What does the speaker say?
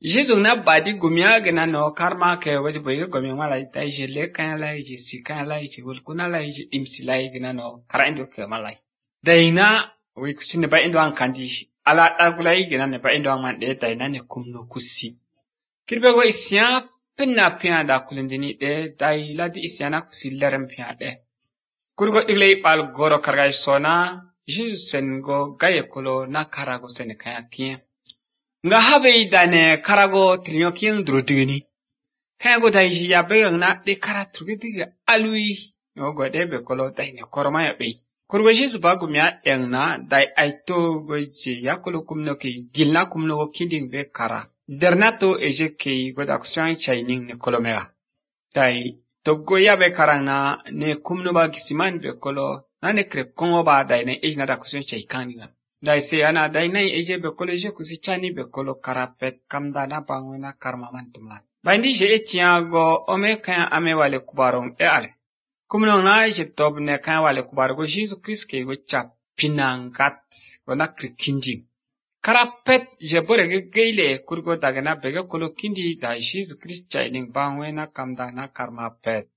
Jesu na badi gumia gina no karma ke waje boye gumi mala ita je le kan la je si kan la je wol kuna la je dimsi la gina no kara indo ke mala daina we kusine ba indo an kandi ala agula gina ne ba indo an man de daina ne kumno kusi kirbe go isya penna pia da kulindini de dai la di isya na kusi lerem pia de kurgo digle pal goro karga sona Jesu sen go gaye kolo na karago sen kaya kien nga habe dane karago trinyo kien drodini kaya go dai ya be na de kara trugidi alui no go de be kolo dai ne korma ya be kurgo Jesu ba gumya engna dai aito go je ya kolo kumno ki gilna kumno go kinding be kara dernato eje ke go da kusan chaining ne kolomera dai togo ya be karana ne kumno ba kisiman be kolo nane kre kongo ba dai ne ejna da kusun chai kaniga dai se ana dai nai eje be kolo je kusi chani be kolo karapet kamda na bangwena karma mantumla bandi je etiago ome kan ame wale kubarom e ale kumno na je tob ne kan wale kubar go Jesus Christ ke go chap pinangat wana kre kinjim karapet je bore ge geile kurgo daga na be kolo kindi da Jesus Christ chai ning bangwena kamda na karma pet